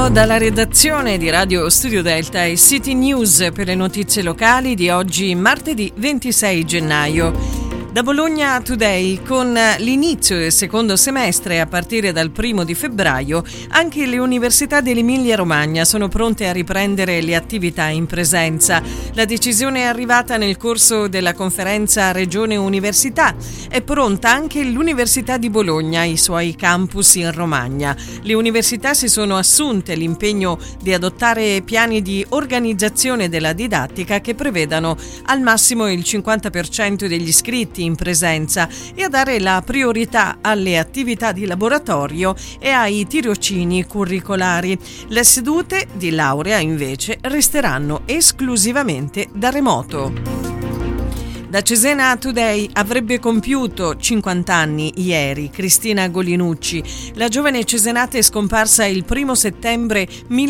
Buongiorno dalla redazione di Radio Studio Delta e City News per le notizie locali di oggi, martedì 26 gennaio. Da Bologna Today, con l'inizio del secondo semestre a partire dal 1 di febbraio, anche le università dell'Emilia-Romagna sono pronte a riprendere le attività in presenza. La decisione è arrivata nel corso della conferenza Regione Università. È pronta anche l'Università di Bologna, i suoi campus in Romagna. Le università si sono assunte l'impegno di adottare piani di organizzazione della didattica che prevedano al massimo il 50% degli iscritti in presenza e a dare la priorità alle attività di laboratorio e ai tirocini curricolari. Le sedute di laurea invece resteranno esclusivamente da remoto. Da Cesena Today avrebbe compiuto 50 anni ieri Cristina Golinucci. La giovane cesenata è scomparsa il 1 settembre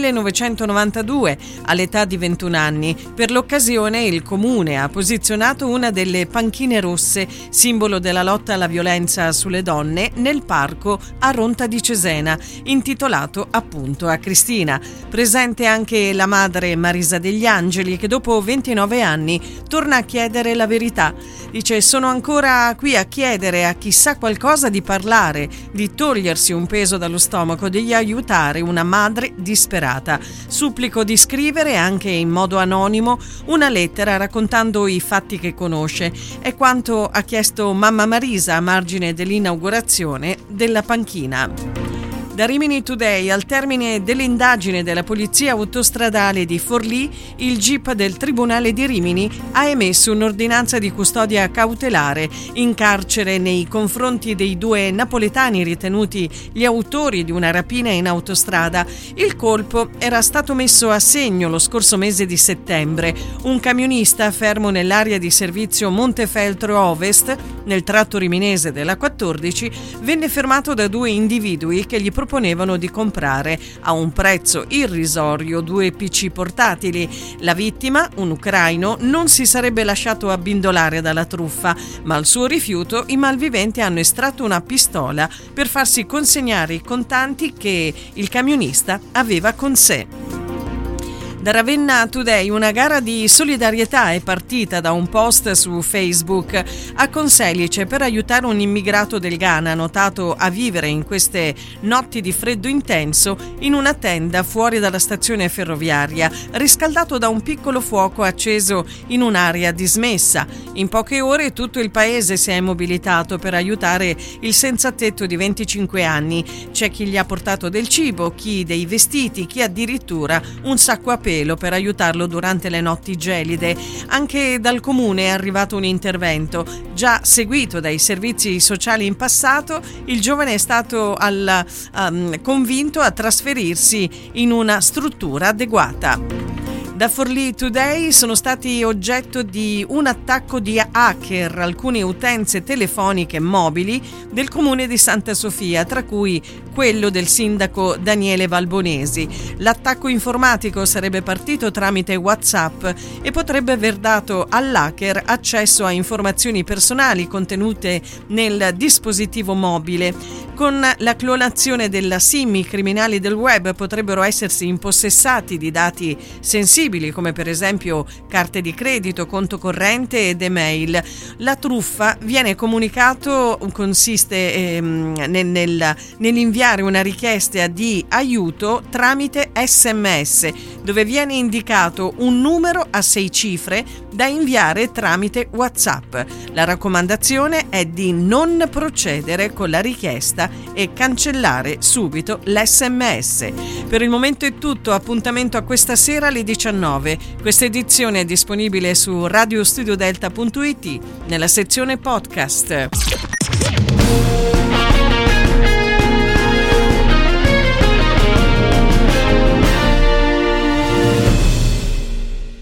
1992 all'età di 21 anni. Per l'occasione il comune ha posizionato una delle panchine rosse, simbolo della lotta alla violenza sulle donne, nel parco a Ronta di Cesena, intitolato appunto a Cristina. Presente anche la madre Marisa degli Angeli, che dopo 29 anni torna a chiedere la verità. Dice: sono ancora qui a chiedere a chi sa qualcosa di parlare, di togliersi un peso dallo stomaco, di aiutare una madre disperata. Supplico di scrivere anche in modo anonimo una lettera raccontando i fatti che conosce. È quanto ha chiesto mamma Marisa a margine dell'inaugurazione della panchina. Da Rimini Today, al termine dell'indagine della Polizia Autostradale di Forlì, il GIP del Tribunale di Rimini ha emesso un'ordinanza di custodia cautelare in carcere nei confronti dei due napoletani ritenuti gli autori di una rapina in autostrada. Il colpo era stato messo a segno lo scorso mese di settembre. Un camionista fermo nell'area di servizio Montefeltro Ovest, nel tratto riminese della 14, venne fermato da due individui che gli proponevano di comprare a un prezzo irrisorio 2 PC portatili. La vittima, un ucraino, non si sarebbe lasciato abbindolare dalla truffa, ma al suo rifiuto i malviventi hanno estratto una pistola per farsi consegnare i contanti che il camionista aveva con sé. Da Ravenna Today, una gara di solidarietà è partita da un post su Facebook a Conselice per aiutare un immigrato del Ghana notato a vivere in queste notti di freddo intenso in una tenda fuori dalla stazione ferroviaria, riscaldato da un piccolo fuoco acceso in un'area dismessa. In poche ore tutto il paese si è mobilitato per aiutare il senzatetto di 25 anni. C'è chi gli ha portato del cibo, chi dei vestiti, chi addirittura un sacco a pelo per aiutarlo durante le notti gelide. Anche dal comune è arrivato un intervento. Già seguito dai servizi sociali in passato, il giovane è stato convinto a trasferirsi in una struttura adeguata. Da Forlì Today sono stati oggetto di un attacco di hacker alcune utenze telefoniche mobili del comune di Santa Sofia, tra cui quello del sindaco Daniele Valbonesi. L'attacco informatico sarebbe partito tramite WhatsApp e potrebbe aver dato all'hacker accesso a informazioni personali contenute nel dispositivo mobile. Con la clonazione della SIM, i criminali del web potrebbero essersi impossessati di dati sensibili come per esempio carte di credito, conto corrente ed email. La truffa viene comunicato, consiste nell'inviare una richiesta di aiuto tramite SMS, dove viene indicato un numero a 6 cifre da inviare tramite WhatsApp. La raccomandazione è di non procedere con la richiesta e cancellare subito l'SMS. Per il momento è tutto, appuntamento a questa sera alle 19. Questa edizione è disponibile su radiostudiodelta.it nella sezione podcast.